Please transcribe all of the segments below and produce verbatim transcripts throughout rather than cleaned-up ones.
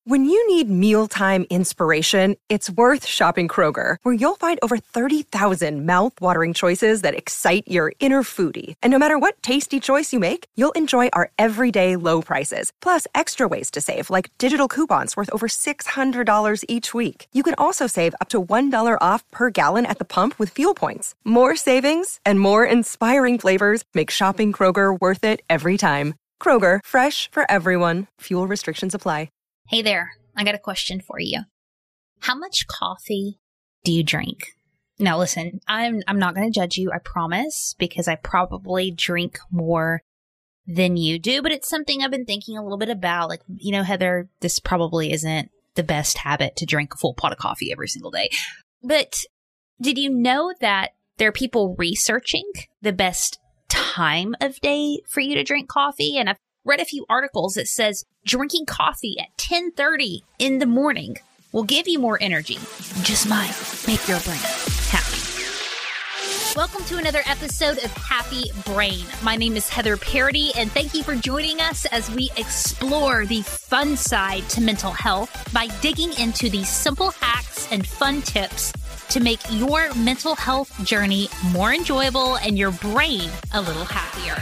When you need mealtime inspiration, it's worth shopping Kroger, where you'll find over thirty thousand mouth-watering choices that excite your inner foodie. And no matter what tasty choice you make, you'll enjoy our everyday low prices, plus extra ways to save, like digital coupons worth over six hundred dollars each week. You can also save up to one dollar off per gallon at the pump with fuel points. More savings and more inspiring flavors make shopping Kroger worth it every time. Kroger, fresh for everyone. Fuel restrictions apply. Hey there, I got a question for you. How much coffee do you drink? Now listen, I'm I'm not going to judge you, I promise, because I probably drink more than you do, but it's something I've been thinking a little bit about. Like, you know, Heather, this probably isn't the best habit to drink a full pot of coffee every single day. But did you know that there are people researching the best time of day for you to drink coffee? And I've read a few articles that says drinking coffee at ten thirty in the morning will give you more energy. Just might make your brain happy. Welcome to another episode of Happy Brain. My name is Heather Parody, and thank you for joining us as we explore the fun side to mental health by digging into the simple hacks and fun tips to make your mental health journey more enjoyable and your brain a little happier.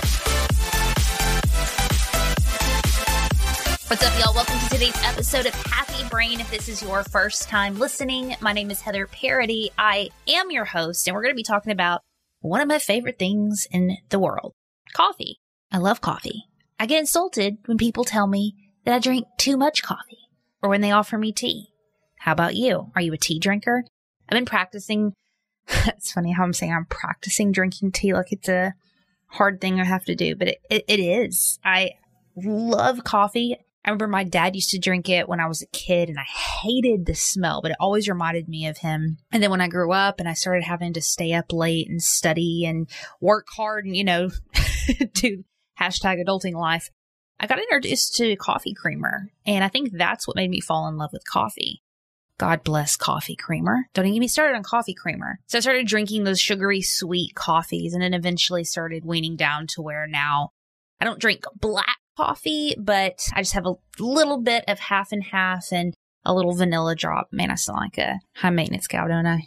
What's up, y'all? Welcome to today's episode of Happy Brain. If this is your first time listening, my name is Heather Parody. I am your host, and we're going to be talking about one of my favorite things in the world, coffee. I love coffee. I get insulted when people tell me that I drink too much coffee, or when they offer me tea. How about you? Are you a tea drinker? I've been practicing. It's funny how I'm saying I'm practicing drinking tea like it's a hard thing I have to do, but it, it, it is. I love coffee. I remember my dad used to drink it when I was a kid, and I hated the smell, but it always reminded me of him. And then when I grew up and I started having to stay up late and study and work hard and, you know, do hashtag adulting life, I got introduced to coffee creamer. And I think that's what made me fall in love with coffee. God bless coffee creamer. Don't even get me started on coffee creamer. So I started drinking those sugary sweet coffees, and then eventually started weaning down to where now I don't drink black coffee, but I just have a little bit of half and half and a little vanilla drop. Man, I sound like a high maintenance cow, don't I?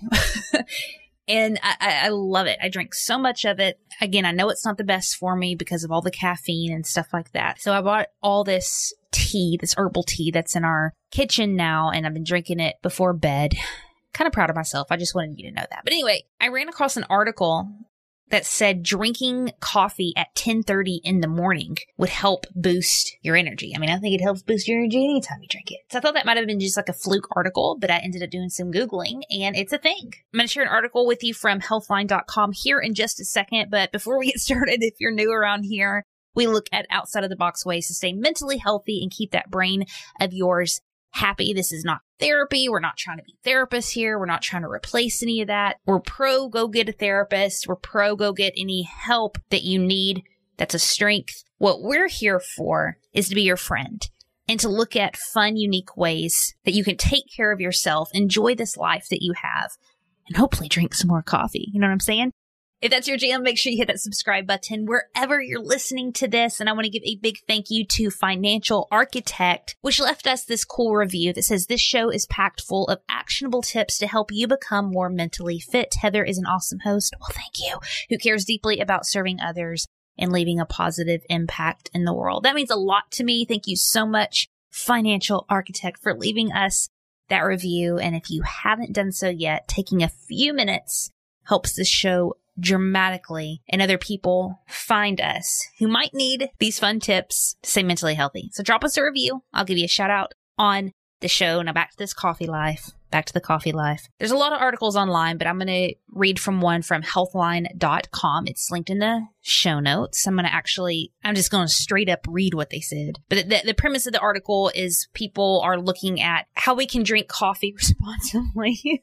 And I, I love it. I drink so much of it. Again, I know it's not the best for me because of all the caffeine and stuff like that. So I bought all this tea, this herbal tea that's in our kitchen now, and I've been drinking it before bed. Kind of proud of myself. I just wanted you to know that. But anyway, I ran across an article that said drinking coffee at ten thirty in the morning would help boost your energy. I mean, I think it helps boost your energy anytime you drink it. So I thought that might have been just like a fluke article, but I ended up doing some Googling, and it's a thing. I'm going to share an article with you from healthline dot com here in just a second. But before we get started, if you're new around here, we look at outside of the box ways to stay mentally healthy and keep that brain of yours happy. This is not therapy. We're not trying to be therapists here. We're not trying to replace any of that. We're pro go get a therapist. We're pro go get any help that you need. That's a strength. What we're here for is to be your friend and to look at fun, unique ways that you can take care of yourself, enjoy this life that you have, and hopefully drink some more coffee. You know what I'm saying? If that's your jam, make sure you hit that subscribe button wherever you're listening to this. And I want to give a big thank you to Financial Architect, which left us this cool review that says this show is packed full of actionable tips to help you become more mentally fit. Heather is an awesome host. Well, thank you. Who cares deeply about serving others and leaving a positive impact in the world. That means a lot to me. Thank you so much, Financial Architect, for leaving us that review. And if you haven't done so yet, taking a few minutes helps the show dramatically, and other people find us who might need these fun tips to stay mentally healthy. So drop us a review. I'll give you a shout out on the show. Now back to this coffee life. Back to the coffee life. There's a lot of articles online, but I'm going to read from one from healthline dot com. It's linked in the show notes. I'm going to actually, I'm just going to straight up read what they said. But the, the premise of the article is people are looking at how we can drink coffee responsibly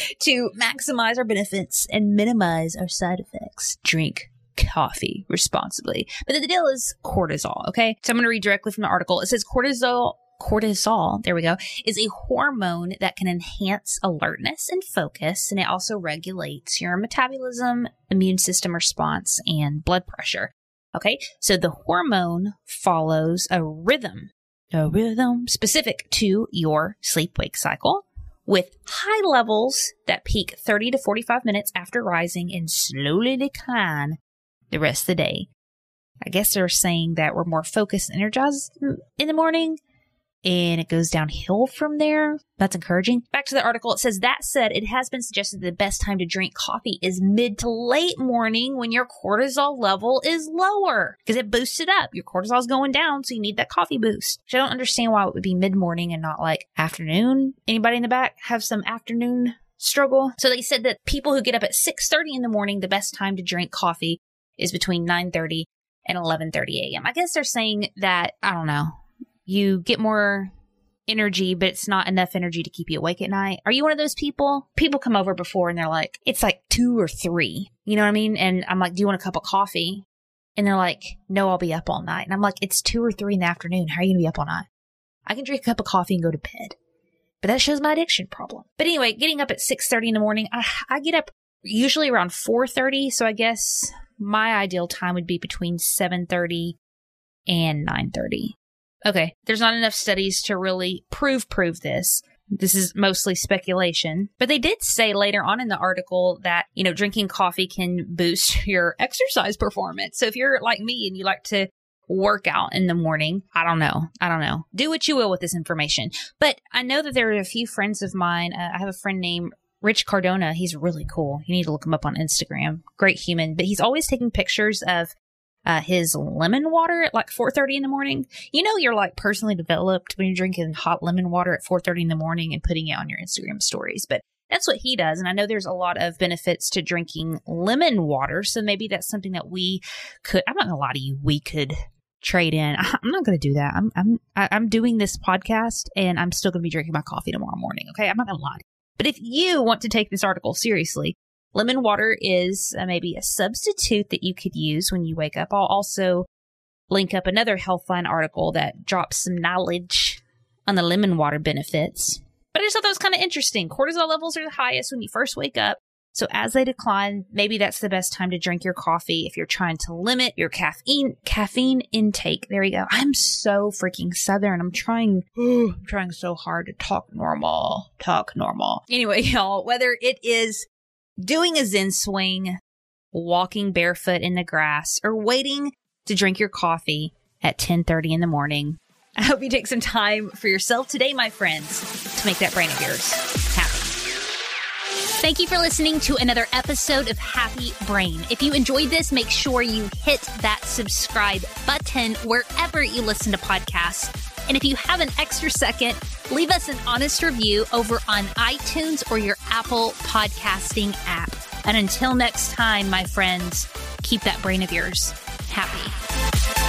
to maximize our benefits and minimize our side effects. Drink coffee responsibly. But the deal is cortisol, okay? So I'm going to read directly from the article. It says cortisol Cortisol, there we go, is a hormone that can enhance alertness and focus, and it also regulates your metabolism, immune system response, and blood pressure. Okay, so the hormone follows a rhythm a rhythm specific to your sleep-wake cycle with high levels that peak thirty to forty-five minutes after rising and slowly decline the rest of the day. I guess they're saying that we're more focused and energized in the morning, and it goes downhill from there. That's encouraging. Back to the article. It says, that said, it has been suggested the best time to drink coffee is mid to late morning when your cortisol level is lower because it boosts it up. Your cortisol is going down, so you need that coffee boost. Which I don't understand why it would be mid-morning and not like afternoon. Anybody in the back have some afternoon struggle? So they said that people who get up at six thirty in the morning, the best time to drink coffee is between nine thirty and eleven thirty a.m. I guess they're saying that, I don't know, you get more energy, but it's not enough energy to keep you awake at night. Are you one of those people? People come over before and they're like, it's like two or three. You know what I mean? And I'm like, do you want a cup of coffee? And they're like, no, I'll be up all night. And I'm like, it's two or three in the afternoon. How are you going to be up all night? I can drink a cup of coffee and go to bed. But that shows my addiction problem. But anyway, getting up at six thirty in the morning, I, I get up usually around four thirty. So I guess my ideal time would be between seven thirty and nine thirty. Okay, there's not enough studies to really prove prove this. This is mostly speculation. But they did say later on in the article that, you know, drinking coffee can boost your exercise performance. So if you're like me and you like to work out in the morning, I don't know. I don't know. Do what you will with this information. But I know that there are a few friends of mine. Uh, I have a friend named Rich Cardona. He's really cool. You need to look him up on Instagram. Great human. But he's always taking pictures of Uh, his lemon water at like four thirty in the morning. You know, you're like personally developed when you're drinking hot lemon water at four thirty in the morning and putting it on your Instagram stories. But that's what he does. And I know there's a lot of benefits to drinking lemon water. So maybe that's something that we could, I'm not going to lie to you, we could trade in. I'm not going to do that. I'm, I'm, I'm doing this podcast and I'm still going to be drinking my coffee tomorrow morning. Okay. I'm not going to lie. But if you want to take this article seriously, lemon water is uh, maybe a substitute that you could use when you wake up. I'll also link up another Healthline article that drops some knowledge on the lemon water benefits. But I just thought that was kind of interesting. Cortisol levels are the highest when you first wake up. So as they decline, maybe that's the best time to drink your coffee if you're trying to limit your caffeine caffeine intake. There we go. I'm so freaking Southern. I'm trying, I'm trying so hard to talk normal, talk normal. Anyway, y'all, whether it is doing a Zen swing, walking barefoot in the grass, or waiting to drink your coffee at ten thirty in the morning, I hope you take some time for yourself today, my friends, to make that brain of yours happy. Thank you for listening to another episode of Happy Brain. If you enjoyed this, make sure you hit that subscribe button wherever you listen to podcasts. And if you have an extra second, leave us an honest review over on iTunes or your Apple podcasting app. And until next time, my friends, keep that brain of yours happy.